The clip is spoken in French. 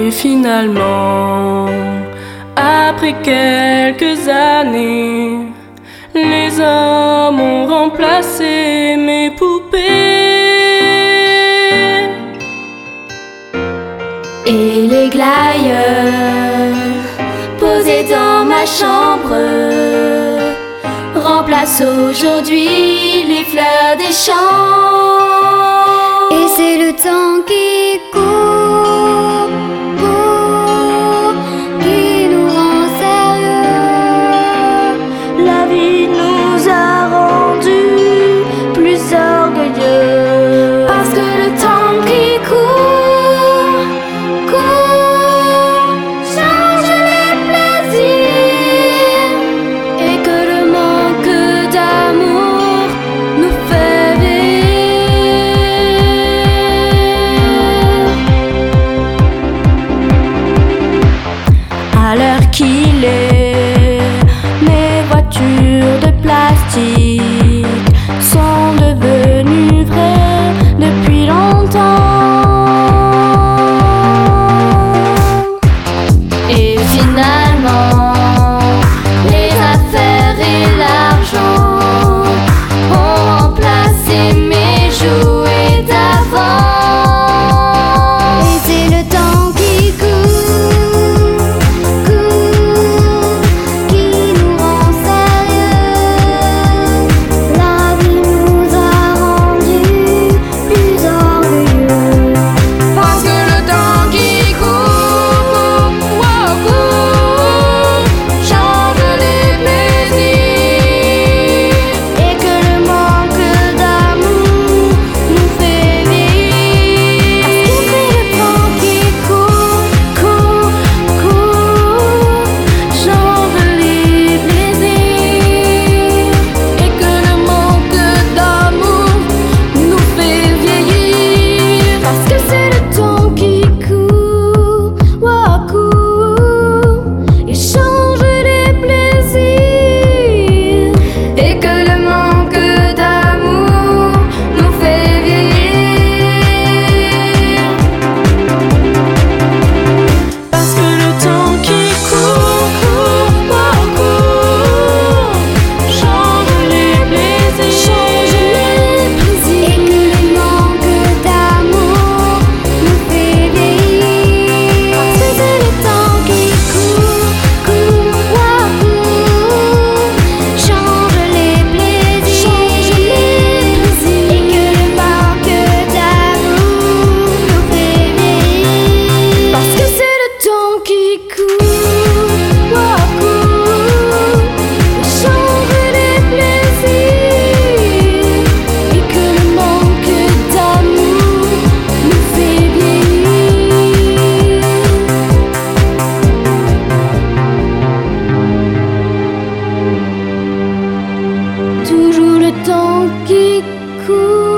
Et finalement, après quelques années, les hommes ont remplacé mes poupées. Et les glaïeuls posés dans ma chambre remplacent aujourd'hui les fleurs des champs. Et c'est le temps qui court, court, qui nous rend sérieux. La vie nous a rendus plus orgueilleux. Parce que le temps qui court, court, change les plaisirs. Et que le manque d'amour nous fait vieillir. À l'heure qu'il est, mes voitures de plastique sont devenues vraies depuis longtemps. Et finalement, les affaires et l'argent ont remplacé mes jouets d'avant. Et c'est le temps qui court, court, qui nous rend sérieux. La vie nous a rendus plus orgueilleux. Parce que le temps qui court, court, change les plaisirs. Et que le manque d'amour nous fait vieillir. Parce que c'est le temps qui court, court, court, Change les plaisirs. Et que le manque d'amour nous fait vieillir. parce que c'est le temps qui court, court, Et change les plaisirs. Et que le manque d'amour nous fait vieillir. Parce que le temps qui court, court, change les plaisirs. et que le manque d'amour nous fait vieillir. Parce que c'est le temps qui court, court, change les plaisirs. Et que le manque d'amour nous fait vieillir. Parce que c'est le temps qui court, change les plaisirs. Et que le manque d'amour nous fait vieillir. Toujours le temps qui court.